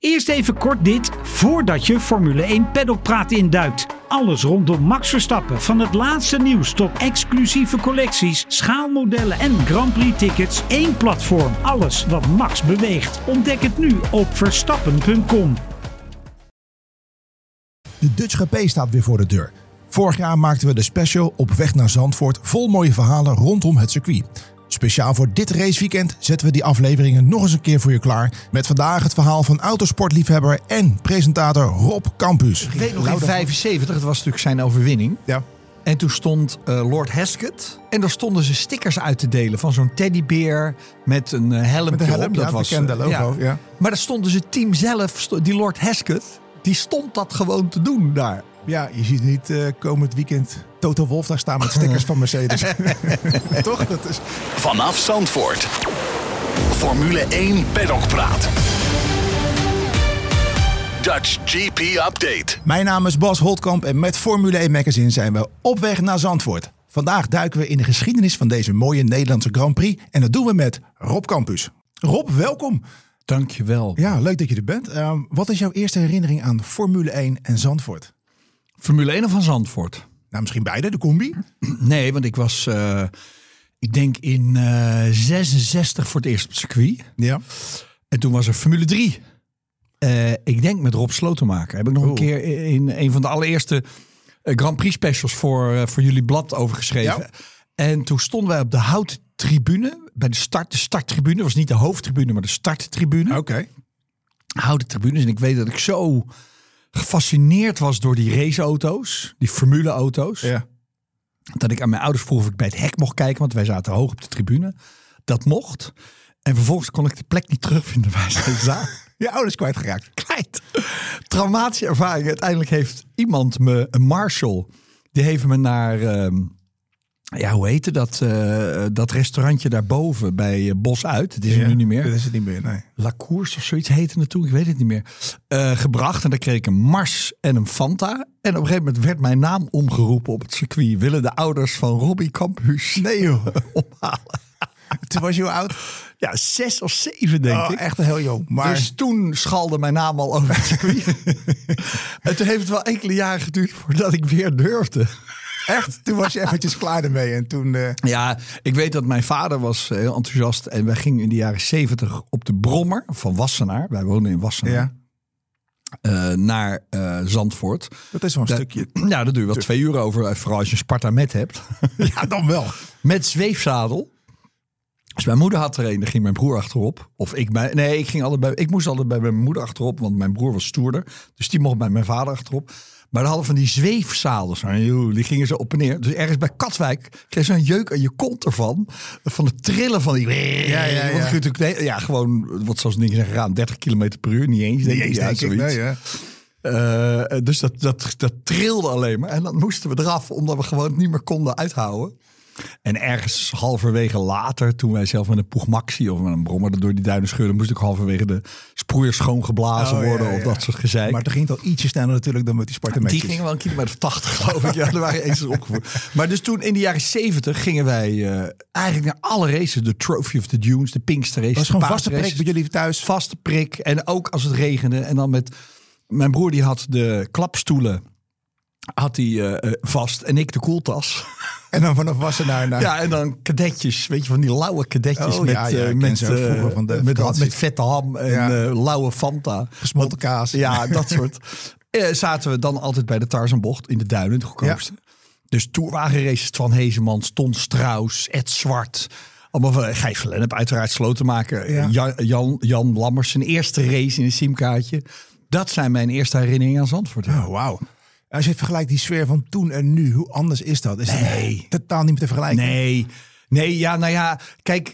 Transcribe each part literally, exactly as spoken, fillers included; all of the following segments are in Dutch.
Eerst even kort dit, voordat je Formule één Paddockpraat induikt. Alles rondom Max Verstappen, van het laatste nieuws tot exclusieve collecties, schaalmodellen en Grand Prix tickets. Één platform, alles wat Max beweegt. Ontdek het nu op verstappen punt com. De Dutch G P staat weer voor de deur. Vorig jaar maakten we de special op weg naar Zandvoort vol mooie verhalen rondom het circuit. Speciaal voor dit raceweekend zetten we die afleveringen nog eens een keer voor je klaar. Met vandaag het verhaal van autosportliefhebber en presentator Rob Campus. Ik weet nog in vijfenzeventig, het was natuurlijk zijn overwinning. Ja. En toen stond uh, Lord Hesketh. En daar stonden ze stickers uit te delen van zo'n teddybeer met een uh, helm. Met een helm, op. Dat ja, was bekende logo. Ja. Ja. Maar daar stonden ze het team zelf, die Lord Hesketh, die stond dat gewoon te doen daar. Ja, je ziet niet uh, komend weekend Toto Wolff daar staan met stickers van Mercedes. Toch? Dat is... Vanaf Zandvoort. Formule één Paddockpraat. Dutch G P Update. Mijn naam is Bas Holtkamp en met Formule één Magazine zijn we op weg naar Zandvoort. Vandaag duiken we in de geschiedenis van deze mooie Nederlandse Grand Prix. En dat doen we met Rob Campus. Rob, welkom. Dankjewel. Ja, leuk dat je er bent. Uh, wat is jouw eerste herinnering aan Formule één en Zandvoort? Formule één of van Zandvoort? Nou, misschien beide, de combi? Nee, want ik was, uh, ik denk in uh, zesenzestig voor het eerst op het circuit. Ja. En toen was er Formule drie. Uh, ik denk met Rob Slotenmaker. Heb ik nog Oeh. een keer in een van de allereerste uh, Grand Prix specials voor, uh, voor jullie blad over geschreven. Ja. En toen stonden wij op de houten tribune. Bij de start. De starttribune. Dat was niet de hoofdtribune, maar de starttribune. Oké. Okay. Houten tribunes. En ik weet dat ik zo gefascineerd was door die raceauto's. Die formuleauto's. Ja. Dat ik aan mijn ouders vroeg of ik bij het hek mocht kijken. Want wij zaten hoog op de tribune. Dat mocht. En vervolgens kon ik de plek niet terugvinden waar ze zaten. Je ouders kwijtgeraakt. Kwijt. Traumatische ervaring. Uiteindelijk heeft iemand me, een marshal, die heeft me naar, uh, ja, hoe heette dat, uh, dat restaurantje daarboven bij uh, Bos Uit. Het is ja, er nu niet meer. Dat is het niet meer, nee. La Course of zoiets heette het toen, ik weet het niet meer. Uh, gebracht en daar kreeg ik een Mars en een Fanta. En op een gegeven moment werd mijn naam omgeroepen op het circuit. Willen de ouders van Robbie Campus nee, joh. ophalen. Toen was je hoe oud? Ja, zes of zeven denk oh, ik. Echt heel jong. Maar... Dus toen schalde mijn naam al over het circuit. En toen heeft het wel enkele jaren geduurd voordat ik weer durfde. Echt? Toen was je eventjes klaar ermee. En toen, uh... Ja, ik weet dat mijn vader was heel enthousiast. En wij gingen in de jaren zeventig op de Brommer van Wassenaar. Wij woonden in Wassenaar. Ja. Uh, naar uh, Zandvoort. Dat is wel een da- stukje. Ja, daar doe je wel twee uur over. Vooral als je een Sparta met hebt. Ja, dan wel. Met zweefzadel. Dus mijn moeder had er een, daar ging mijn broer achterop. Of ik bij. Nee, ik ging altijd bij. Ik moest altijd bij mijn moeder achterop, want mijn broer was stoerder. Dus die mocht bij mijn vader achterop. Maar dan hadden van die zweefzadels. Nou, die gingen zo op en neer. Dus ergens bij Katwijk kreeg je zo'n jeuk aan je kont ervan. Van het trillen van die. Ja, ja, ja. Ja, ja gewoon, wat zoals dingen zeggen, gaan dertig kilometer per uur. Niet eens. Denk niet eens, ja, denk ik. Nee, ja. Uh, dus dat, dat, dat trilde alleen maar. En dan moesten we eraf, omdat we gewoon het niet meer konden uithouden. En ergens halverwege later, toen wij zelf met een Pugmaxi of met een brommer door die duinen scheurden, moest ik halverwege de sproeiers schoongeblazen oh, worden ja, ja. of dat soort gezeik. Maar toen ging het al ietsje sneller natuurlijk dan met die Spartametjes. Die gingen wel een kilometer of tachtig geloof ik. Ja, daar waren eens opgevoerd. Maar dus toen in de jaren zeventig gingen wij uh, eigenlijk naar alle races. De Trophy of the Dunes, de Pinkster race. Dat was gewoon vaste prik bij jullie thuis? Vaste prik. En ook als het regende. En dan met mijn broer die had de klapstoelen had hij uh, vast en ik de koeltas. En dan vanaf Wassenaar naar... Ja, en dan kadetjes, weet je, van die lauwe kadetjes oh, met, ja, ja, uh, met, uh, van de met, met vette ham en ja. uh, lauwe Fanta. Gesmolten kaas. Ja, dat soort. Uh, zaten we dan altijd bij de Tarzanbocht in de duinen, de goedkoopste. Ja. Dus toerwagenraces, Twan Heesemans, Ton Strauss, Ed Zwart. Allemaal van Gijs van Lennep, uiteraard Slotenmaker. Ja. Jan, Jan, Jan Lammers, zijn eerste race in een simkaartje. Dat zijn mijn eerste herinneringen aan Zandvoort. Oh, wauw. Als je het vergelijkt, die sfeer van toen en nu, hoe anders is dat? Is nee. het totaal niet meer te vergelijken? Nee, nee, ja, nou ja, kijk.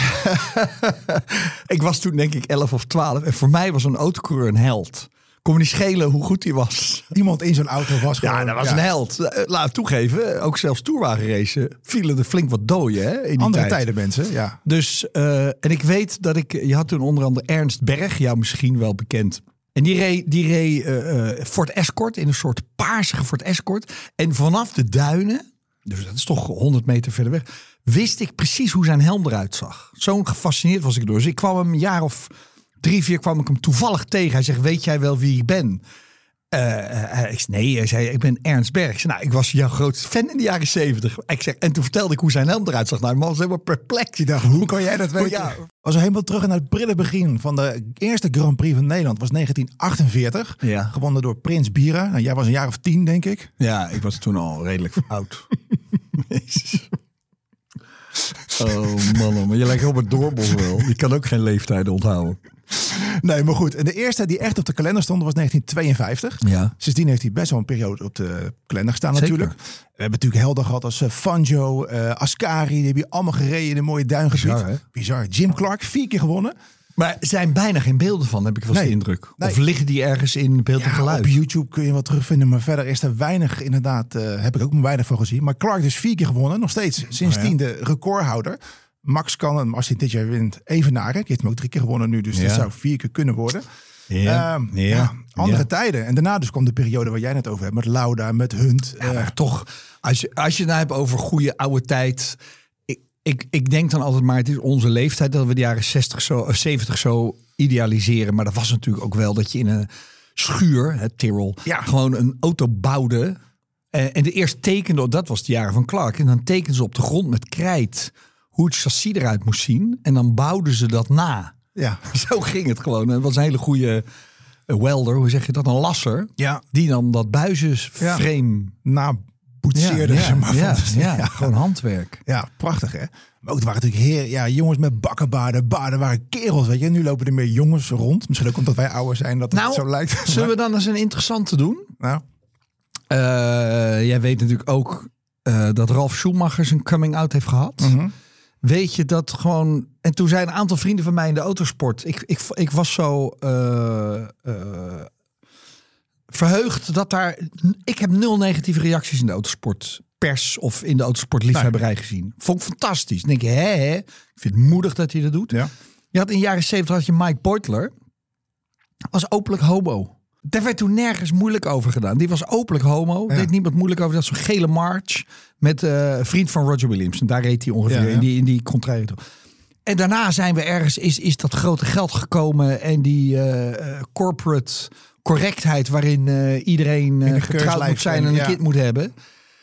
Ik was toen denk ik elf of twaalf. En voor mij was een autocoureur een held. Kon me niet schelen hoe goed hij was. Iemand in zo'n auto was gewoon... Ja, dat was ja. een held. Laat het toegeven, ook zelfs toerwagenracen vielen er flink wat doden. Hè, in die Andere tijd. tijden mensen, ja. Dus, uh, en ik weet dat ik... Je had toen onder andere Ernst Berg, jou misschien wel bekend. En die reed, die reed uh, Ford Escort in een soort paarsige Ford Escort. En vanaf de duinen, dus dat is toch honderd meter verder weg, wist ik precies hoe zijn helm eruit zag. Zo gefascineerd was ik door. Dus ik kwam hem een jaar of Drie, vier kwam ik hem toevallig tegen. Hij zegt, weet jij wel wie ik ben? Uh, ik zei, nee, hij zei, ik ben Ernst Berg. Ik zei, nou, ik was jouw grootste fan in de jaren zeventig. Ik zeg, en toen vertelde ik hoe zijn helm eruit zag. Nou, de man was helemaal perplex. Ik dacht, hoe kan jij dat weten? Ja. Als we helemaal terug naar het prille begin van de eerste Grand Prix van Nederland was negentien achtenveertig. Ja. Gewonnen door Prins Bira. Nou, jij was een jaar of tien, denk ik. Ja, ik was toen al redelijk oud. Jezus. Oh man, maar je lijkt Robert Doorbos wel. Die kan ook geen leeftijden onthouden. Nee, maar goed. En de eerste die echt op de kalender stond was negentien tweeënvijftig. Ja. Sindsdien heeft hij best wel een periode op de kalender gestaan. Zeker. Natuurlijk. We hebben natuurlijk helden gehad als uh, Fangio, uh, Ascari. Die hebben allemaal gereden in een mooie duingebied. Bizar, hè? Bizar. Jim Clark, vier keer gewonnen. Maar er zijn bijna geen beelden van, heb ik wel eens Nee. de indruk. Nee. Of liggen die ergens in beeld en Ja, geluid? op YouTube kun je wat terugvinden. Maar verder is er weinig, inderdaad, uh, heb ik ook maar weinig van gezien. Maar Clark dus vier keer gewonnen. Nog steeds sindsdien Oh, ja. de recordhouder. Max kan hem, als hij dit jaar wint, evenaren. Die heeft hem ook drie keer gewonnen nu. Dus Ja. dat zou vier keer kunnen worden. Ja. Ehm, Ja. ja, andere Ja. tijden. En daarna dus kwam de periode waar jij het over hebt. Met Lauda, met Hunt. Ja, Uh, maar toch, als je, als je het nou hebt over goede oude tijd. Ik, ik, ik denk dan altijd maar, het is onze leeftijd dat we de jaren zestig zo, of zeventig zo idealiseren. Maar dat was natuurlijk ook wel dat je in een schuur, het Tyrrell, Ja. gewoon een auto bouwde. En, en de eerst tekende, dat was de jaren van Clark. En dan tekenden ze op de grond met krijt hoe het chassis eruit moest zien. En dan bouwden ze dat na. ja. Zo ging het gewoon. En het was een hele goede welder, hoe zeg je dat, een lasser. ja, Die dan dat buizensframe... na boetseerde. ja, zeg maar, ja, van- ja, ja, gewoon handwerk. Ja, prachtig hè. Maar ook er waren natuurlijk heer, ja, jongens met bakkenbaarden. Baarden waren kerels, weet je. Nu lopen er meer jongens rond. Misschien ook omdat wij ouder zijn dat het Nou, zo lijkt. Zullen we dan eens een interessante doen? Nou, Uh, jij weet natuurlijk ook uh, dat Ralf Schumacher zijn coming out heeft gehad. mhm. Weet je dat gewoon... En toen zijn een aantal vrienden van mij in de autosport... Ik, ik, ik was zo uh, uh, verheugd dat daar... Ik heb nul negatieve reacties in de autosport pers of in de autosportliefhebberij gezien. Vond ik fantastisch. Dan denk je, hè, hè? Ik vind het moedig dat hij dat doet. Ja. Je had in de jaren zeventig had je Mike Beutler. Was openlijk homo. Daar werd toen nergens moeilijk over gedaan. Die was openlijk homo. Ja. Deed niemand moeilijk over. Dat zo'n gele March met uh, een vriend van Roger Williams. En daar reed hij ongeveer Ja, ja. in die, in die contraire toe. En daarna zijn we ergens, is, is dat grote geld gekomen. En die uh, corporate correctheid waarin uh, iedereen uh, In de getrouwd keurslijf moet zijn en en- een ja. kind moet hebben.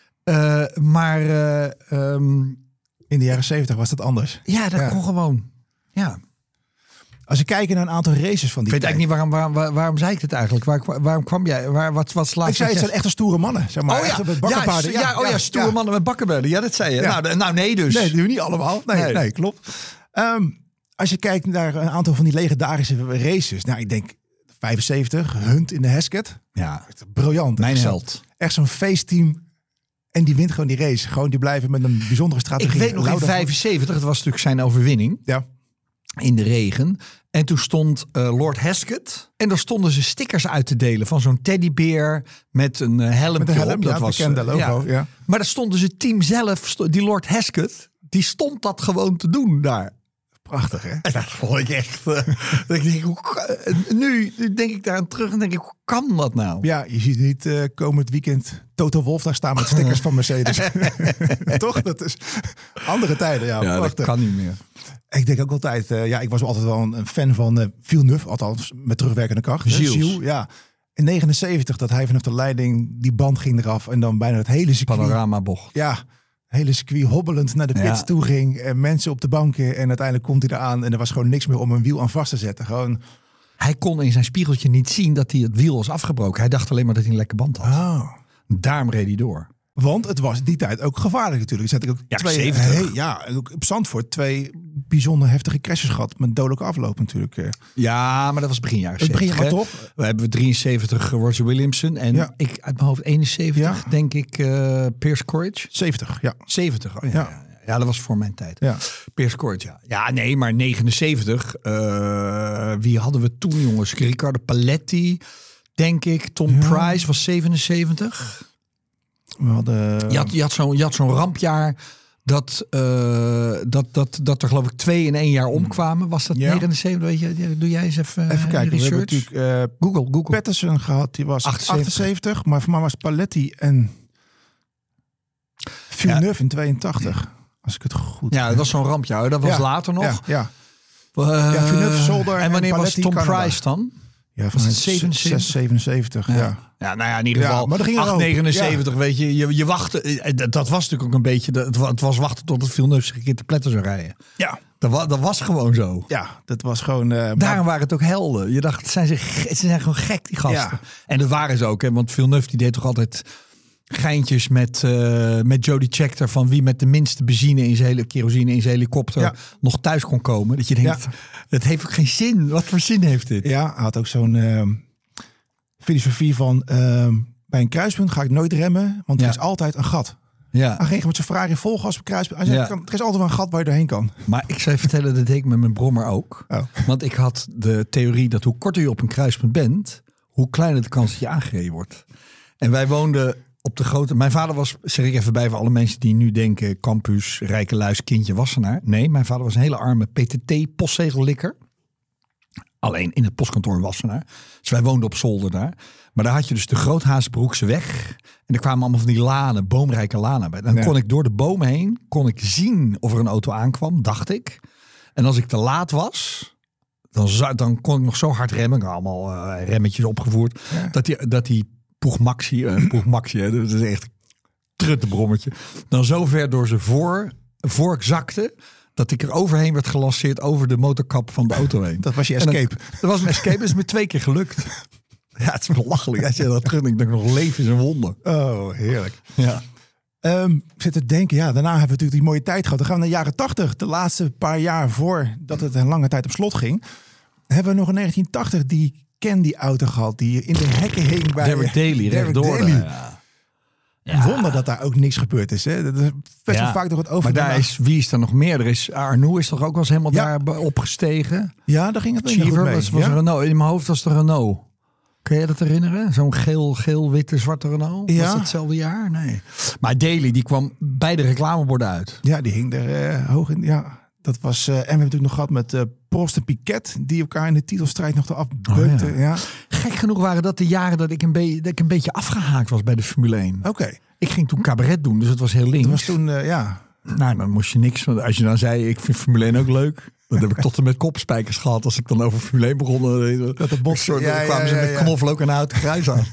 Uh, maar uh, um, In de jaren zeventig was dat anders. ja, dat Ja. kon gewoon. Ja. Als je kijkt naar een aantal races van Ik die weet tijd. eigenlijk niet waarom, waarom, waarom, waarom zei ik dit eigenlijk? Waar, waarom kwam jij? Waar, wat wat slaat Ik zei, het zijn echte stoere mannen. Zeg maar. Oh Echt ja, met ja, bakkenbaarden. ja, oh ja, stoere mannen met bakkenbaarden. Ja, dat zei je. Ja. Nou, nou, nee dus. Nee, dat doen we niet allemaal. Nee, nee. Nee. klopt. Um, als je kijkt naar een aantal van die legendarische races. Nou, ik denk vijfenzeventig. Hunt in de Heskett. Ja, Briljant. mijn Echt zo- held. Echt zo'n feestteam. En die wint gewoon die race. Gewoon die blijven met een bijzondere strategie. Ik weet nog in Lauda- vijfenzeventig, het was natuurlijk zijn overwinning Ja. in de regen. En toen stond uh, Lord Heskett. En daar stonden ze stickers uit te delen van zo'n teddybeer met een uh, helm. Met een helm, op. ja, Dat was bekende uh, logo. Ja. Ja. Maar daar stonden ze team zelf, sto- die Lord Heskett, die stond dat gewoon te doen daar. Prachtig, hè? En dat vond ik echt. Uh, dat ik denk, hoe, kan- nu, nu denk ik daar aan terug en denk ik, hoe kan dat nou? Ja, je ziet niet uh, komend weekend Toto Wolff daar staan met stickers van Mercedes. Toch? Dat is andere tijden, ja. Ja, dat prachtig. kan niet meer. Ik denk ook altijd, uh, ja, ik was altijd wel een, een fan van uh, Villeneuve, althans met terugwerkende kracht. Gilles. Gilles, ja. In negenenzeventig dat hij vanaf de leiding, die band ging eraf en dan bijna het hele circuit. Panoramabocht. Ja, hele circuit hobbelend naar de pits Ja. toe ging. En mensen op de banken en uiteindelijk komt hij eraan en er was gewoon niks meer om een wiel aan vast te zetten. Gewoon, Hij kon in zijn spiegeltje niet zien dat hij het wiel was afgebroken. Hij dacht alleen maar dat hij een lekke band had. oh. Daarom reed hij door. Want het was die tijd ook gevaarlijk natuurlijk. Er zaten ook Ja, twee, zeventig. hey, ja, en ook op Zandvoort twee bijzonder heftige crashes gehad met dodelijke afloop natuurlijk. eh. Ja, maar dat was begin jaren Het begin zeventig. maar hè? toch? We hebben drieënzeventig Roger Williamson. En Ja. ik uit mijn hoofd eenenzeventig Ja. denk ik uh, Pierce Courage. zeventig, ja. zeventig, oh ja, Ja. ja. ja. Ja, dat was voor mijn tijd. Ja. Pierce Courage, ja. Ja, nee, maar negenenzeventig. Uh, wie hadden we toen, jongens? Riccardo Paletti, denk ik. Tom Ja. Price was zevenenzeventig. We hadden... Je had, je had zo'n je had zo'n rampjaar dat, uh, dat, dat, dat er geloof ik twee in één jaar omkwamen. Was dat Ja. negenenzeventig? Weet je, ja, doe jij eens even, Even uh, kijken, we hebben research. natuurlijk uh, Google, Google. Patterson gehad, die was achtenzeventig. achtenzeventig, maar voor mij was Paletti en Villeneuve in tweeëntachtig. Als ik het goed Ja, heb. dat was zo'n rampjaar. Dat was Ja, later nog. Ja, ja. Uh, ja, Villeneuve, Zolder en wanneer en was Tom Canada. Price dan? Ja, van het zevenenzeventig? zevenenzeventig? zevenenzeventig, ja. Ja. Ja, nou ja, in ieder Ja, geval maar er ging er acht ook. negenenzeventig, weet je. Je, je wachtte, dat, dat was natuurlijk ook een beetje, dat, het was wachten tot het Villeneuve zich een keer te pletten zou rijden. Ja. Dat, wa, dat was gewoon zo. Ja, dat was gewoon... Uh, Daarom maar... waren het ook helden. Je dacht, zijn ze, ge- ze zijn gewoon gek, die gasten. Ja. En dat waren ze ook, hè, want Villeneuve die deed toch altijd geintjes met, uh, met Jodie Scheckter van wie met de minste benzine in zijn hele kerosine in zijn helikopter Ja. nog thuis kon komen. Dat je denkt, Ja. het heeft ook geen zin. Wat voor zin heeft dit? Ja, hij had ook zo'n uh, filosofie van... Uh, bij een kruispunt ga ik nooit remmen, want er Ja. is altijd een gat. Ja. Hij ging met zijn Ferrari vol gas op kruispunt. Hij zei, Ja. kan- er is altijd wel een gat waar je doorheen kan. Maar ik zou je vertellen, dat deed ik met mijn brommer ook. Oh. Want ik had de theorie dat hoe korter je op een kruispunt bent, hoe kleiner de kans dat je aangereden wordt. En wij woonden op de grote... Mijn vader was, zeg ik even bij voor alle mensen die nu denken, campus, Rijkeluis, kindje, Wassenaar. Nee, mijn vader was een hele arme P T T-postzegellikker. Alleen in het postkantoor in Wassenaar. Dus wij woonden op zolder daar. Maar daar had je dus de Groothaasbroekse weg. En er kwamen allemaal van die lanen, boomrijke lanen bij. Dan Ja. kon ik door de bomen heen, kon ik zien of er een auto aankwam, dacht ik. En als ik te laat was, dan, zou, dan kon ik nog zo hard remmen. Ik had allemaal uh, remmetjes opgevoerd. Ja. Dat die, dat die Poeg Maxi, uh, Poeg Maxi, hè, dat is echt een truttebrommetje. Dan zo ver door zijn voor, vork zakte, dat ik er overheen werd gelanceerd over de motorkap van de auto heen. Dat was je En dan- escape. Dat was mijn escape, is me twee keer gelukt. Ja, het is belachelijk. Als je dat terug denkt, dat ik nog leef is een wonder. Oh, heerlijk. Ja. Um, ik zit te denken, ja, daarna hebben we natuurlijk die mooie tijd gehad. Dan gaan we naar de jaren tachtig. De laatste paar jaar voordat het een lange tijd op slot ging. Hebben we nog in negentien tachtig die Candy-auto gehad. Die in de hekken hing bij... Derek Daly, Derek rechtdoor. Daly. Ja. Een wonder dat daar ook niks gebeurd is. Hè? Dat is best wel Ja. vaak door het over. Maar daar is, wie is er nog meer? Er is Arnoux is toch ook wel eens helemaal Ja. daar be- opgestegen. Ja, daar ging het wel goed Cheever mee. was, was ja? een Renault. In mijn hoofd was de Renault. Kun je dat herinneren? Zo'n geel, geel, witte, zwarte Renault? Ja. Was dat hetzelfde jaar? Nee. Maar Daly, die kwam bij de reclameborden uit. Ja, die hing er uh, hoog in. Ja, dat was... Uh, en we hebben natuurlijk nog gehad met uh, Prost en Piquet. Die elkaar in de titelstrijd nog eraf beukten. Oh, ja. ja. Gek genoeg waren dat de jaren dat ik een, be- dat ik een beetje afgehaakt was bij de Formule één. Oké. Ik ging toen cabaret doen, dus het was heel links. Dat was toen, uh, ja... Nou, dan moest je niks. Want als je dan zei, ik vind Formule één ook leuk. Dat heb ik tot en met kopspijkers gehad. Als ik dan over Formule één begon. Dat de bot... soort, ja, dan kwamen ja, ze ja, met ja. knoflook en houten grijs aan.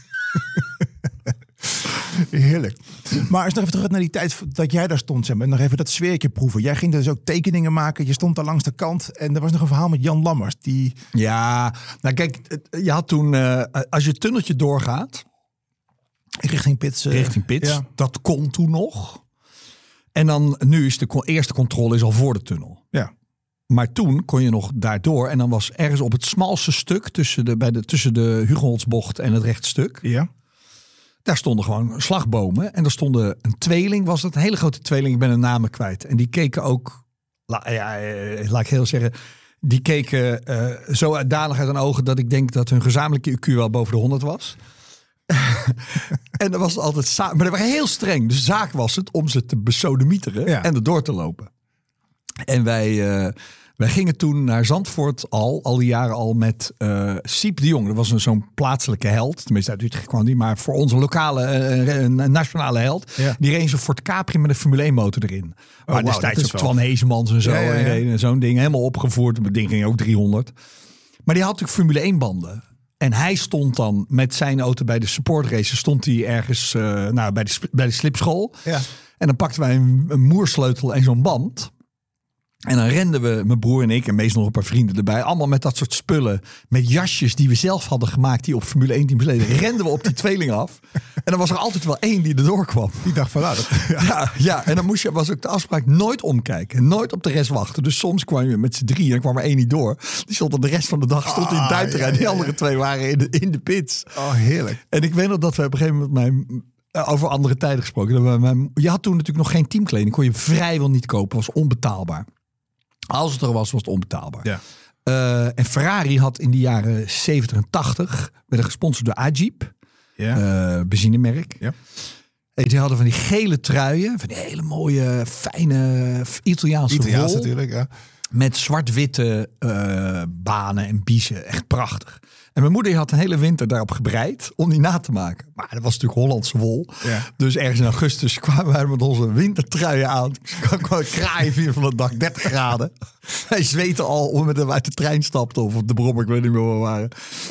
Heerlijk. Maar eens nog even terug naar die tijd dat jij daar stond. Zeg maar, nog even dat sfeertje proeven. Jij ging dus ook tekeningen maken. Je stond daar langs de kant. En er was nog een verhaal met Jan Lammers. Die... Ja, nou kijk, het- je had toen, uh, als je het tunneltje doorgaat, Richting Pits. Uh, richting Pits, Ja. dat kon toen nog. En dan, nu is de co- eerste controle is al voor de tunnel. Ja. Maar toen kon je nog daardoor. En dan was ergens op het smalste stuk tussen de, bij de, tussen de Hugenholtsbocht en het rechtstuk. Ja. Daar stonden gewoon slagbomen. En er stonden een tweeling, was het een hele grote tweeling. Ik ben hun namen kwijt. En die keken ook, la, ja, eh, laat ik heel zeggen, die keken uh, zo uitdanig uit hun ogen dat ik denk dat hun gezamenlijke I Q wel boven de honderd was. En dat was altijd za- maar dat waren heel streng. Dus zaak was het om ze te besodemieteren Ja. en er door te lopen. En wij, uh, wij gingen toen naar Zandvoort al, al die jaren al met uh, Siep de Jong. Dat was een, zo'n plaatselijke held. Tenminste uit Utrecht kwam die, maar voor onze lokale, uh, nationale held. Ja. Die reed zo'n Ford Capri met een Formule één motor erin. Maar wauw, destijds dat is ook wel- Twan Heesemans en zo. Ja, ja, ja. En reden en zo'n ding helemaal opgevoerd. Het ding ging ook driehonderd. Maar die had natuurlijk Formule één banden. En hij stond dan met zijn auto bij de support race. Stond hij ergens uh, nou, bij, de, sp- bij de slipschool. Ja. En dan pakten wij een, een moersleutel en zo'n band. En dan renden we, mijn broer en ik en meestal nog een paar vrienden erbij. Allemaal met dat soort spullen. Met jasjes die we zelf hadden gemaakt. Die op Formule één teams leden. Renden we op die tweeling af. En dan was er altijd wel één die erdoor kwam. Die dacht van, nou, dat, ja. Ja, ja, en dan moest je, was ook de afspraak nooit omkijken. Nooit op de rest wachten. Dus soms kwam je met z'n drie en dan kwam er één niet door. Die stond op de rest van de dag stond in het Ah, buitenterrein. ja, Die ja, andere ja. twee waren in de, in de pits. Oh, heerlijk. En ik weet nog dat we op een gegeven moment mijn, uh, over andere tijden gesproken. Dat we, mijn, je had toen natuurlijk nog geen teamkleding. Kon je vrijwel niet kopen. Was onbetaalbaar. Als het er was, was het onbetaalbaar. Ja. Uh, en Ferrari had in de jaren zeventig en tachtig werden gesponsord door Agip. Ja. Uh, benzinemerk. Ja. En die hadden van die gele truien. Van die hele mooie, fijne Italiaanse Italiaans wol. natuurlijk, ja. Met zwart-witte uh, banen en biezen. Echt prachtig. En mijn moeder had een hele winter daarop gebreid om die na te maken. Maar dat was natuurlijk Hollandse wol. Ja. Dus ergens in augustus kwamen wij met onze wintertruien aan. Ik kwam kraaien via van het dak, dertig graden. Wij zweten al om met hem uit de trein stapten of op de brommer, ik weet niet meer waar we waren.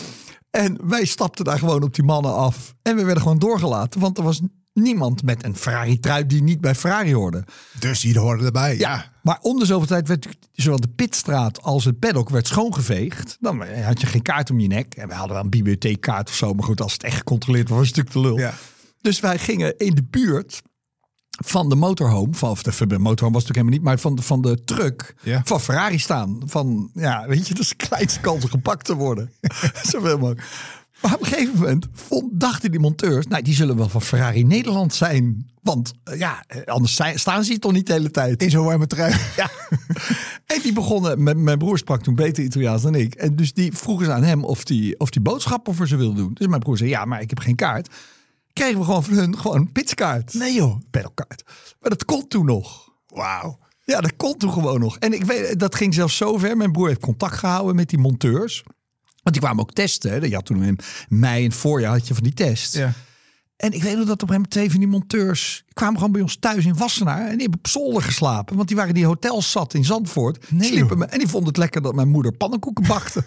En wij stapten daar gewoon op die mannen af. En we werden gewoon doorgelaten, want er was niemand met een Ferrari-trui die niet bij Ferrari hoorde. Dus die hoorden erbij. Ja. Ja, maar om de zoveel tijd werd zowel de pitstraat als het paddock werd schoongeveegd. Dan had je geen kaart om je nek. En we hadden wel een bibliotheekkaart of zo. Maar goed, als het echt gecontroleerd was, was het natuurlijk te lul. Ja. Dus wij gingen in de buurt van de motorhome. Van, of de, de motorhome was natuurlijk helemaal niet. Maar van de, van de truck Ja. van Ferrari staan. Van, ja, weet je, dat is de kleinste kans om gepakt te worden. Zoveel mogelijk. Maar op een gegeven moment vond, dachten die monteurs, nou, die zullen wel van Ferrari Nederland zijn. Want uh, ja, anders zijn, staan ze hier toch niet de hele tijd. In zo'n warme trui. Ja. En die begonnen, met, mijn broer sprak toen beter Italiaans dan ik. En dus die vroegen ze aan hem of die, of die boodschappen voor ze wilde doen. Dus mijn broer zei, ja, maar ik heb geen kaart. Kregen we gewoon van hun gewoon een pitskaart. Nee joh. Pedalkaart. Maar dat kon toen nog. Wauw. Ja, dat kon toen gewoon nog. En ik weet, dat ging zelfs zo ver. Mijn broer heeft contact gehouden met die monteurs. Want die kwamen ook testen. Hè. Je had toen in mei in het voorjaar had je van die test. Ja. En ik weet nog dat op een gegeven moment twee van die monteurs kwamen gewoon bij ons thuis in Wassenaar. En die hebben op zolder geslapen. Want die waren die hotels zat in Zandvoort. Nee, sliepen joh. me, en die vonden het lekker dat mijn moeder pannenkoeken bakte.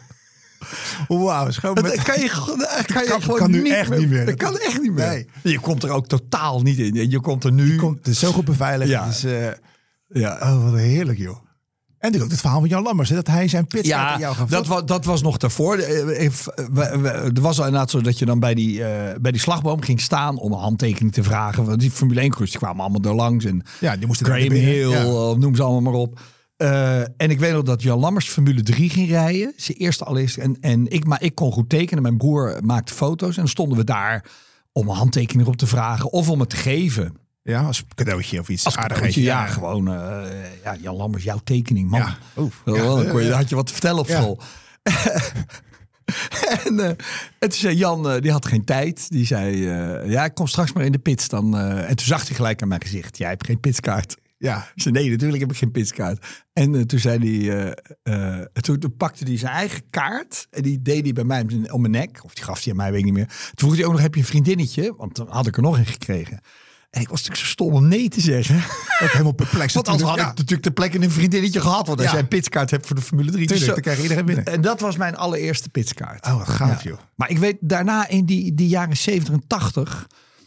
Wauw. Schoon Dat met... kan je, dat kan je kan- gewoon kan nu niet echt meer. niet meer. Dat kan echt niet meer. Nee. Je komt er ook totaal niet in. Je komt er nu. Komt, het is zo goed beveiligd. Ja. Dus, uh, ja. oh, wat heerlijk joh. En natuurlijk ook het verhaal van Jan Lammers. Hè, dat hij zijn pitskaart aan jou Ja, gaf. dat was, dat was nog daarvoor. Eh, eh, we- we- Er was al inderdaad zo dat je dan bij die, eh, bij die slagboom ging staan om een handtekening te vragen. Want die Formule één coureurs die kwamen allemaal daar langs. En Ja, die moesten er Graham binnen. Hill, Ja. of noem ze allemaal maar op. Uh, en ik weet nog dat Jan Lammers Formule drie ging rijden. Zijn eerste allereerste. En, en ik, maar ik kon goed tekenen. Mijn broer maakte foto's. En dan stonden we daar om een handtekening erop te vragen. Of om het te geven. Ja, als cadeautje of iets. Als aardigheidje. cadeautje, ja, gewoon. Uh, ja, Jan Lammers, jouw tekening, man. Ja. Oef. Oh, Ja. dan kon je, had je wat te vertellen op Ja. school. en, uh, en toen zei Jan, uh, die had geen tijd. Die zei, uh, ja, ik kom straks maar in de pits. Dan, uh, en toen zag hij gelijk aan mijn gezicht. Jij hebt geen pitskaart. Ja. Ik zei, nee, natuurlijk heb ik geen pitskaart. En uh, toen zei hij, uh, uh, toen, toen pakte hij zijn eigen kaart. En die deed hij bij mij om mijn nek. Of die gaf hij aan mij, weet ik niet meer. Toen vroeg hij ook nog, heb je een vriendinnetje? Want dan had ik er nog een gekregen. En ik was natuurlijk zo stom om nee te zeggen. Ook helemaal perplex. Want anders had natuurlijk. ik natuurlijk ter plekke een vriendinnetje gehad. Want als Ja. jij een pitskaart hebt voor de Formule drie. Tuurlijk, Dus dan krijg iedereen binnen. En dat was mijn allereerste pitskaart. Oh, wat gaaf Ja. joh. Maar ik weet daarna in die, die jaren zeventig en tachtig...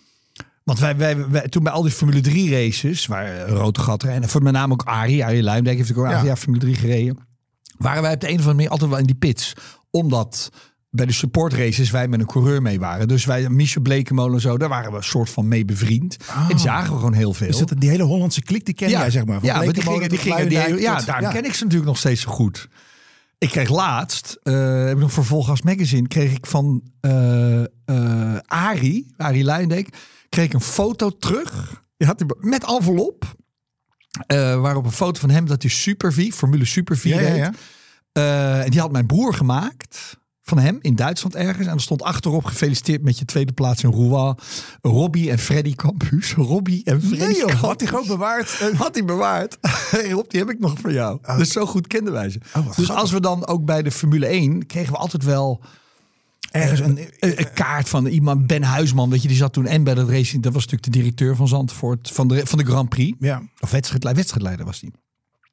Want wij, wij, wij, toen bij al die Formule drie races, waar uh, Rotegat rennen, voor met name ook Arie, Arie Luijendijk heeft ook een aantal Ja. jaar Formule drie gereden, waren wij op de een of andere manier altijd wel in die pits. Omdat bij de support races wij met een coureur mee waren. Dus wij, Michel Blekemolen en zo, daar waren we een soort van mee bevriend. Oh. En die zagen we gewoon heel veel. Is dat die hele Hollandse klik, die ken jij zeg maar? Van ja, maar die Blekemolen gingen, die tot gingen, die, Luijendijk ja, tot- daarom ja. ken ik ze natuurlijk nog steeds zo goed. Ik kreeg laatst, uh, heb ik nog voor Volgas Magazine, kreeg ik van uh, uh, Arie, Arie Luijendijk, kreeg ik een foto terug. Die had hij met envelop. Uh, waarop een foto van hem dat hij Super V, Formule Super V Ja, ja, reed. ja. Uh, en die had mijn broer gemaakt. Van hem in Duitsland ergens. En er stond achterop gefeliciteerd met je tweede plaats in Rouen. Robbie en Freddy Campus. Robbie en Freddy Nee joh, Campus. had hij gewoon bewaard. Uh, Had hij bewaard. Rob, die heb ik nog voor jou. Oh. Dus zo goed kenden wij ze. Oh, wat dus grappig. als we dan ook bij de Formule één... kregen we altijd wel ergens een... een, een kaart van iemand. Ben Huisman, weet je, die zat toen en bij dat racing. Dat was natuurlijk de directeur van Zandvoort. Van de, van de Grand Prix. Ja. Of wedstrijdleider, wedstrijdleider was die.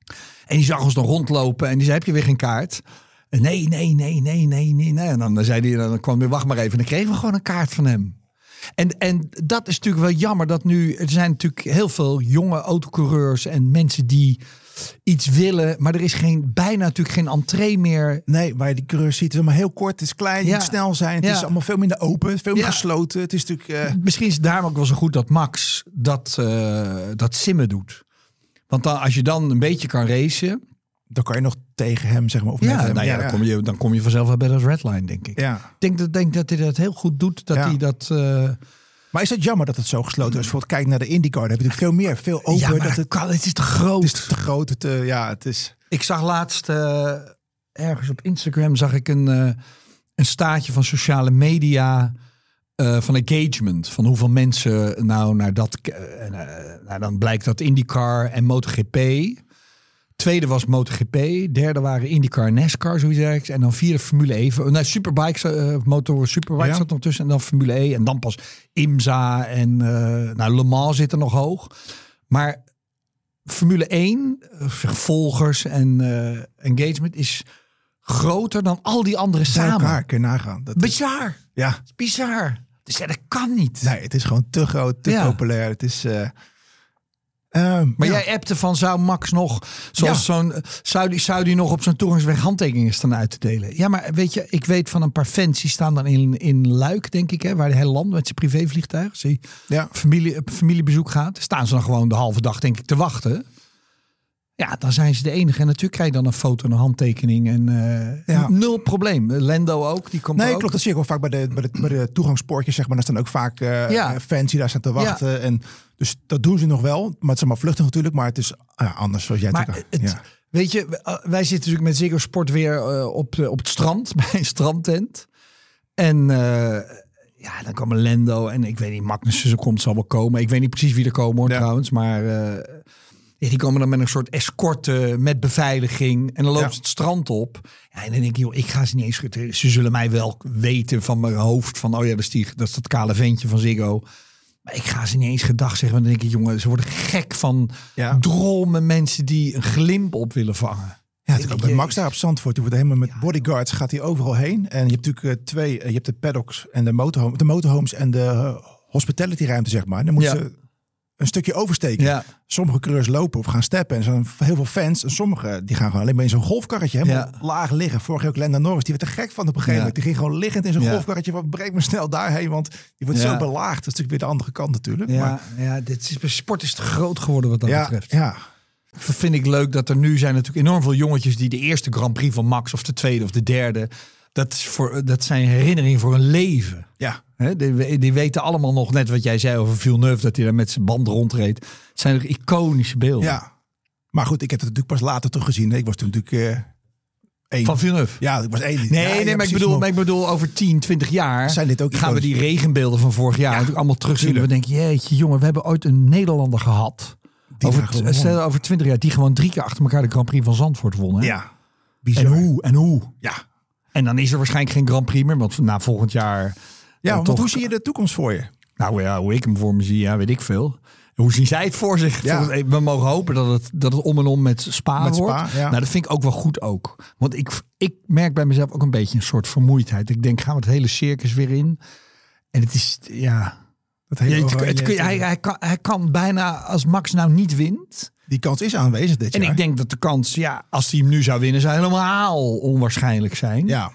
En die zag ons dan rondlopen. En die zei, heb je weer geen kaart? Nee, nee, nee, nee, nee, nee. nee. En dan zei hij, dan kwam hij, wacht maar even. En dan kregen we gewoon een kaart van hem. En, en dat is natuurlijk wel jammer dat nu... Er zijn natuurlijk heel veel jonge autocoureurs en mensen die iets willen. Maar er is geen, bijna natuurlijk geen entree meer. Nee, waar je die coureurs ziet, het is allemaal heel kort, het is klein, het Ja. moet snel zijn. Het Ja. is allemaal veel minder open, veel meer Ja. gesloten. Het is natuurlijk... Uh, Misschien is het daarom ook wel zo goed dat Max dat, uh, dat simmen doet. Want dan, als je dan een beetje kan racen... dan kan je nog tegen hem, zeg maar. Of met Ja, hem. nou ja, dan, Kom je, dan kom je vanzelf wel bij dat redline, denk ik. Ja. Ik denk dat, denk dat hij dat heel goed doet. Dat Ja. hij dat... Uh, Maar is het jammer dat het zo gesloten is? Bijvoorbeeld kijk naar de IndyCar, daar heb je natuurlijk veel meer, veel open. ja, maar dat het, kan, het is te groot. het is te groot. Het, uh, ja, het is... Ik zag laatst uh, ergens op Instagram zag ik een, uh, een staartje van sociale media uh, van engagement. Van hoeveel mensen nou naar dat... Uh, uh, nou, dan blijkt dat IndyCar en MotoGP Tweede was MotoGP. Derde waren IndyCar en NASCAR, zoiets eigenlijk. En dan vierde Formule E. Nee, Superbikes, uh, motor Superbikes Ja. zat nog tussen. En dan Formule E. En dan pas IMSA en uh, nou, Le Mans zit er nog hoog. Maar Formule één, volgers en uh, engagement is groter dan al die andere Bij samen. elkaar kun je nagaan. Dat is, Bizar. ja, Bizar. Dus ja, dat kan niet. nee, het is gewoon te groot, te Ja. populair. Het is... Uh, um, Maar ja. jij appte van, zou Max nog, zoals Ja. zo'n, zou die, zou die nog op zo'n toegangsweg handtekeningen staan uit te delen? Ja, maar weet je, ik weet van een paar fans, die staan dan in, in Luik, denk ik, hè, waar hij landt met zijn privévliegtuig. Als hij Ja. familie, op familiebezoek gaat, staan ze dan gewoon de halve dag, denk ik, te wachten. Ja, dan zijn ze de enige. En natuurlijk krijg je dan een foto en een handtekening. En uh, Ja. nul probleem. Lendo ook, die komt Nee, er ook. klopt. Dat zie ik wel vaak bij de, bij de, bij de toegangspoortjes, zeg maar. Daar staan ook vaak uh, Ja. fans die daar staan te wachten. En dus dat doen ze nog wel. Maar het is allemaal vluchtig natuurlijk. Maar het is uh, anders zoals jij Maar het het, ja. weet je, wij zitten natuurlijk met Ziggo Sport weer uh, op, de, op het strand. Bij een strandtent. En uh, ja, dan komen Lendo. En ik weet niet, Magnussen komt, zal wel komen. Ik weet niet precies wie er komen hoor, Ja. trouwens. Maar... Uh, Ja, die komen dan met een soort escorte met beveiliging. En dan loopt Ja. het strand op. Ja, en dan denk ik, joh, ik ga ze niet eens schudden. Ze zullen mij wel weten van mijn hoofd. Van, oh ja, dat is, die, dat, is dat kale ventje van Ziggo. Maar ik ga ze niet eens gedag zeggen. Want dan denk ik, jongen, ze worden gek van Ja. dromen mensen die een glimp op willen vangen. Ja, natuurlijk ook bij je- Max daar op Zandvoort. Die wordt helemaal met bodyguards, gaat hij overal heen. En je hebt natuurlijk uh, twee, uh, je hebt de paddocks en de motorhome, de motorhomes en de uh, hospitality ruimte, zeg maar. En dan moeten Ja. ze een stukje oversteken. Ja. Sommige coureurs lopen of gaan steppen. En er zijn heel veel fans. En sommige die gaan gewoon alleen maar in zo'n golfkarretje helemaal Ja. laag liggen. Vorig jaar ook Lando Norris. Die werd er gek van op een gegeven Ja. moment. Die ging gewoon liggend in zo'n Ja. golfkarretje. Wat breek me snel daarheen. Want die wordt Ja. zo belaagd. Dat is natuurlijk weer de andere kant natuurlijk. Ja, Maar, ja dit is, sport is te groot geworden wat dat ja, betreft. ja. Vind ik leuk dat er nu zijn natuurlijk enorm veel jongetjes die de eerste Grand Prix van Max of de tweede of de derde. Dat, is voor, dat zijn herinneringen voor een leven. Ja. He, die, die weten allemaal nog, net wat jij zei over Villeneuve, dat hij daar met zijn band rondreed. Het zijn er iconische beelden. Ja. Maar goed, ik heb het natuurlijk pas later teruggezien. Ik was toen natuurlijk uh, één. Van Villeneuve? Ja, ik was één. Nee, ja, nee ja, maar, ik precies, bedoel, maar- maar ik bedoel over tien, twintig jaar Zijn dit ook gaan we die iconisch? regenbeelden van vorig jaar natuurlijk allemaal terugzien. We Tuurlijk. denken, jeetje jongen, we hebben ooit een Nederlander gehad. Die Over, daar gewoon stel, won. over twintig jaar, die gewoon drie keer achter elkaar de Grand Prix van Zandvoort won. Hè? Ja. Bizar. En hoe? En hoe? Ja. En dan is er waarschijnlijk geen Grand Prix meer, want na volgend jaar... Ja, eh, want toch, hoe zie je de toekomst voor je? Nou ja, hoe ik hem voor me zie, ja, weet ik veel. Hoe zien zij het voor zich? Ja. Volgens- We mogen hopen dat het, dat het om en om met Spa Met Spa, wordt. ja. Nou, dat vind ik ook wel goed ook. Want ik, ik merk bij mezelf ook een beetje een soort vermoeidheid. Ik denk, gaan we het hele circus weer in? En het is, ja... Dat hele Ja, het- oranje- het kun je- hij, hij, kan, hij kan bijna, als Max nou niet wint... Die kans is aanwezig dit En jaar. ik denk dat de kans, ja, als hij hem nu zou winnen... zou helemaal onwaarschijnlijk zijn. Ja.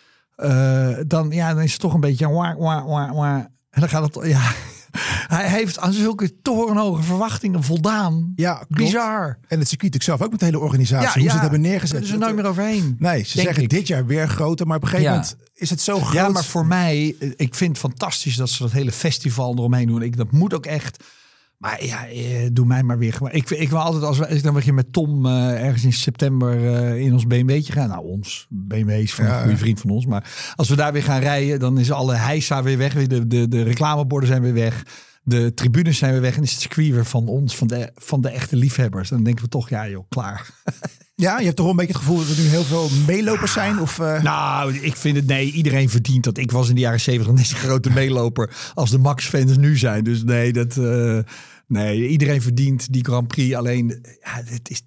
Uh, dan, ja, dan is het toch een beetje... Waar, waar, waar, waar. En dan gaat het... Ja, hij heeft aan zulke torenhoge verwachtingen voldaan. Ja, klopt. Bizar. En het circuit zelf ook met de hele organisatie. Ja, hoe ja, ze het hebben neergezet. Daar is er nooit meer overheen. Nee, ze denk zeggen ik. dit jaar weer groter. Maar op een gegeven Ja. moment is het zo groot. Ja, maar voor mij... Ik vind het fantastisch dat ze dat hele festival eromheen doen. Ik, dat moet ook echt... Maar ja, eh, doe mij maar weer gewoon. Ik, ik wil altijd, als, we, als ik dan weer met Tom uh, ergens in september uh, in ons B M W'tje gaan. Nou, ons B M W is van Ja, een goede ja. vriend van ons. Maar als we daar weer gaan rijden, dan is alle heisa weer weg. De, de, de reclameborden zijn weer weg. De tribunes zijn weer weg. En is het circuit weer van ons, van de, van de echte liefhebbers. Dan denken we toch, ja joh, klaar. Ja, je hebt toch wel een beetje het gevoel dat er nu heel veel meelopers zijn? Of, uh... Nou, ik vind het, nee, iedereen verdient dat. Ik was in de jaren zeventig net zo'n grote meeloper als de Max-fans nu zijn. Dus nee, dat... Uh, Nee, iedereen verdient die Grand Prix. Alleen, ja, het is.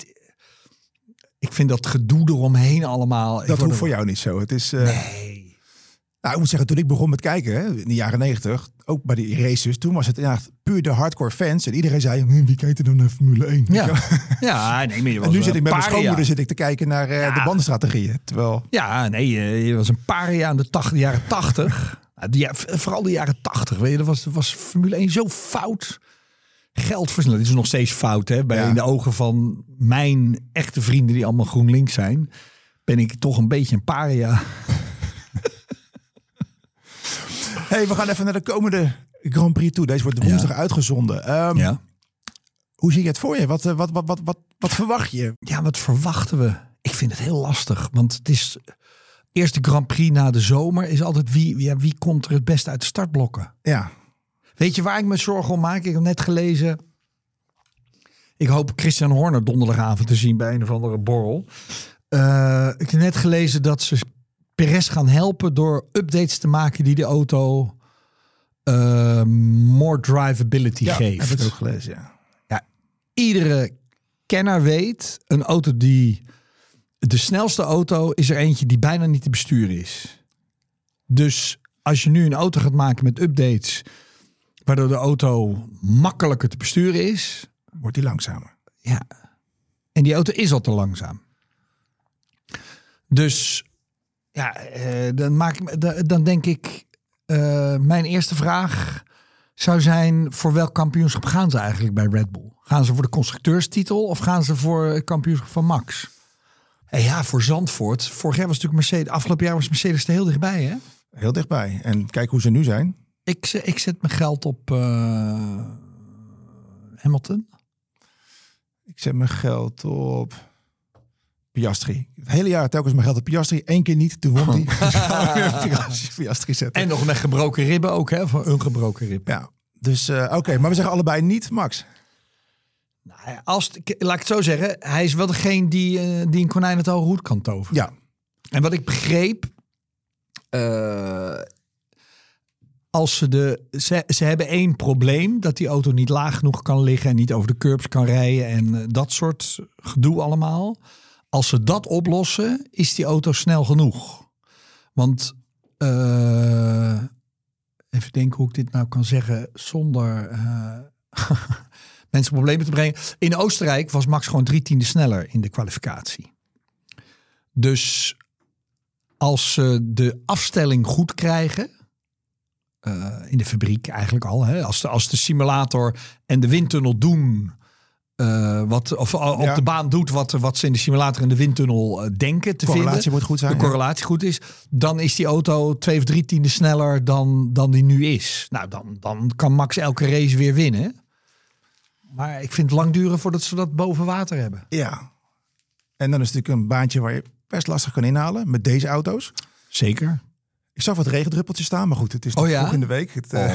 Ik vind dat gedoe eromheen allemaal. Dat hoeft voor jou niet zo. Het is. Uh... Nee. Nou, ik moet zeggen, toen ik begon met kijken, hè, in de jaren negentig, ook bij die races, toen was het ja, puur de hardcore fans. En iedereen zei, hm, wie kijkt er dan naar Formule één? Ja, ja nee, maar je was en nu zit ik met paria. mijn schoonmoeder zit ik te kijken naar uh, Ja. de bandenstrategieën. Terwijl... Ja, nee, je was een paria aan de, tach, de jaren tachtig. Ja, vooral de jaren tachtig. Weet je, dat was, was Formule één zo fout. Geld versnellen. Dit is nog steeds fout, hè? Bij Ja. in de ogen van mijn echte vrienden die allemaal GroenLinks zijn, ben ik toch een beetje een paria. Hey, we gaan even naar de komende Grand Prix toe. Deze wordt woensdag Ja. uitgezonden. Um, Ja. Hoe zie je het voor je? Wat, wat, wat, wat, wat, wat verwacht je? Ja, wat verwachten we? Ik vind het heel lastig, want het is eerste Grand Prix na de zomer is altijd wie, ja, wie komt er het beste uit de startblokken. Ja, Weet je waar ik me zorgen om maak? Ik heb net gelezen. Ik hoop Christian Horner donderdagavond te zien bij een of andere borrel. Uh, ik heb net gelezen dat ze Perez gaan helpen door updates te maken die de auto uh, more drivability ja, geeft. Heb ik ook gelezen, ja. Ja, iedere kenner weet, een auto die de snelste auto is er eentje die bijna niet te besturen is. Dus als je nu een auto gaat maken met updates, waardoor de auto makkelijker te besturen is, wordt die langzamer. Ja. En die auto is al te langzaam. Dus ja, eh, dan maak ik, dan denk ik, uh, mijn eerste vraag zou zijn: voor welk kampioenschap gaan ze eigenlijk bij Red Bull? Gaan ze voor de constructeurstitel of gaan ze voor het kampioenschap van Max? En ja, voor Zandvoort. Vorig jaar was natuurlijk Mercedes. Afgelopen jaar was Mercedes er heel dichtbij, hè? Heel dichtbij. En kijk hoe ze nu zijn. Ik, ik zet mijn geld op uh, Hamilton. Ik zet mijn geld op Piastri. Het hele jaar telkens mijn geld op Piastri. Eén keer niet, toen won hij. Piastri zetten. En nog met gebroken ribben ook, hè? Voor een gebroken rib. Ja, dus uh, oké. Okay, maar we zeggen allebei niet Max. Nou, als, laat ik het zo zeggen. Hij is wel degene die, uh, die een konijn het hoge hoed kan toveren. Ja. En wat ik begreep, Uh, als ze de ze, ze hebben één probleem, dat die auto niet laag genoeg kan liggen en niet over de curbs kan rijden en uh, dat soort gedoe allemaal. Als ze dat oplossen, is die auto snel genoeg. Want uh, even denken hoe ik dit nou kan zeggen zonder uh, mensen problemen te brengen. In Oostenrijk was Max gewoon drie tiende sneller in de kwalificatie. Dus als ze de afstelling goed krijgen, uh, in de fabriek eigenlijk al, hè, als, de, als de simulator en de windtunnel doen, uh, wat, of uh, op ja. de baan doet wat, wat ze in de simulator en de windtunnel uh, denken te de correlatie vinden, moet goed zijn, de correlatie ja. goed is, dan is die auto twee of drie tiende sneller dan, dan die nu is. Nou, dan, dan kan Max elke race weer winnen. Maar ik vind het lang duren voordat ze dat boven water hebben. Ja. En dan is het natuurlijk een baantje waar je best lastig kan inhalen met deze auto's. Zeker. Ik zag wat regendruppeltjes staan, maar goed, het is nog oh, ja? vroeg in de week. Het, uh...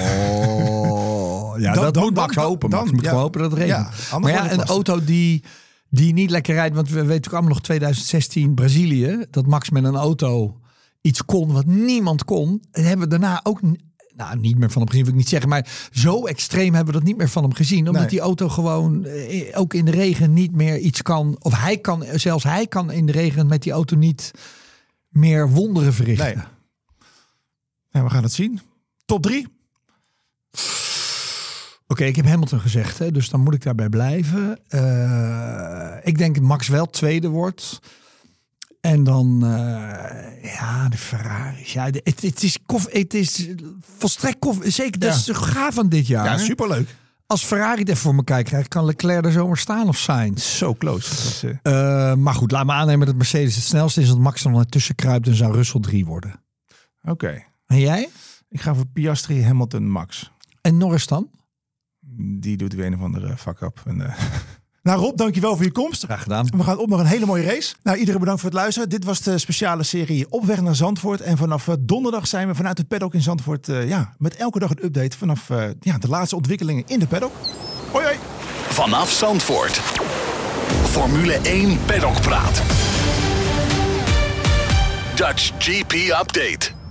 oh, ja, dan, dat dan, moet Max dan, hopen. Dan, Max moet ja, gewoon hopen dat het regent. Ja, maar ja, een lastig. auto die, die niet lekker rijdt, want we weten ook allemaal nog twintig zestien Brazilië, dat Max met een auto iets kon wat niemand kon. En hebben we daarna ook, nou niet meer van hem gezien, wil ik niet zeggen, maar zo extreem hebben we dat niet meer van hem gezien. Omdat nee. die auto gewoon eh, ook in de regen niet meer iets kan, of hij kan, zelfs hij kan in de regen met die auto niet meer wonderen verrichten. Nee. Ja, we gaan het zien. Top drie. Oké, okay, ik heb Hamilton gezegd, hè, dus dan moet ik daarbij blijven. Uh, ik denk dat Max wel tweede wordt. En dan, uh, ja, de Ferraris. Ja, het, het is koff, het is volstrekt koff, zeker, dat ja. is gaaf van dit jaar. Ja, superleuk. Als Ferrari het even voor elkaar krijgt, kan Leclerc er zomaar staan of Sainz. Zo close. Is, uh... Uh, maar goed, laat me aannemen dat Mercedes het snelste is, dat Max dan ertussen kruipt en zou Russell drie worden. Oké. Okay. En jij? Ik ga voor Piastri, Hamilton, Max. En Norris dan? Die doet weer een of andere fuck-up. En, uh... nou Rob, dankjewel voor je komst. Graag gedaan. We gaan op naar een hele mooie race. Nou, iedereen bedankt voor het luisteren. Dit was de speciale serie Op weg naar Zandvoort. En vanaf uh, donderdag zijn we vanuit de paddock in Zandvoort... Uh, ja, met elke dag een update vanaf uh, ja, de laatste ontwikkelingen in de paddock. Hoi hoi. Vanaf Zandvoort. Formule één Paddock Praat. Dutch G P Update.